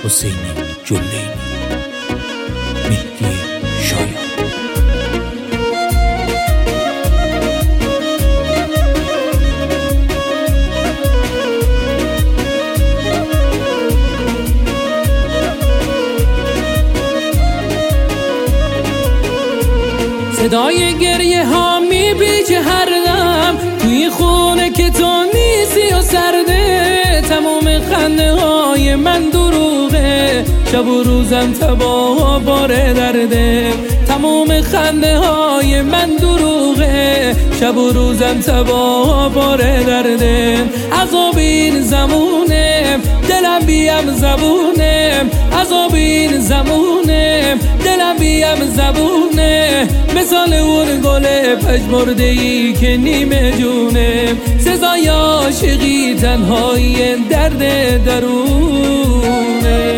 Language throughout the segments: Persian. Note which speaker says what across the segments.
Speaker 1: حسین جلینی، مهدی شایان.
Speaker 2: صدای گریه ها میپیچه هر دم توی خونه که تو نیستی و سرده. تمام خنده های من دروغه، شب و روزم تباه باره درده. تمام خنده های من دروغه، شب و روزم تباه باره درده. عذاب این زمونه، دلم بیم زبونه. عذاب این زمونه، دلم بیم زبونه. مثال اون گل پژمرده‌ای که نیمه جونه. سزای عاشقی تنهایی درد درونه.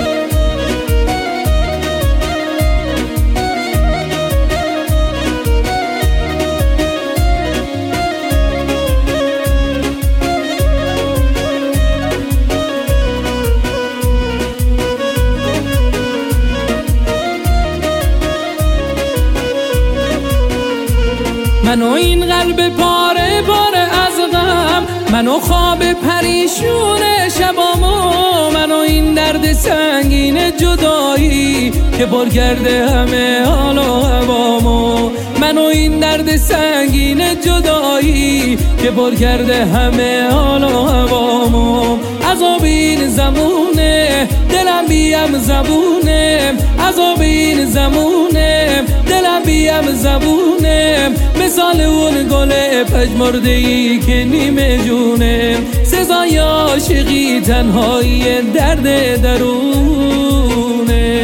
Speaker 2: منو این قلب پاره پاره از غم، منو خواب پریشون شبامو. منو این درد سنگین جدایی که پر کرده همه حال و هوامو. منو این درد سنگین جدایی که پر کرده همه حال و هوامو. عذاب این زمونه، دلم بیم زبونه. عذاب این زمونه، دلم بیم زبونه. مثال اون گل پژمرده‌ای که نیمه جونه. سزای عاشقی تنهایی درد درونه.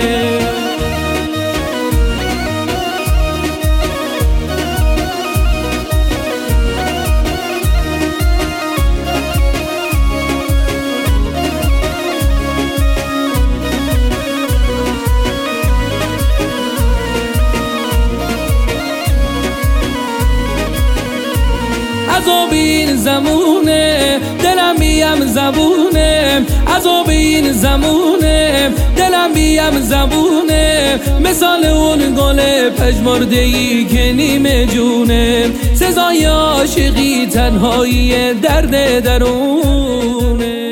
Speaker 2: عذاب این زمونه، دلم بیم زبونه. عذاب این زمونه، دلم بیم زبونه. مثال اون گل پژمرده‌ای که نیمه جونه. سزای عاشقی تنهایی درد درونه.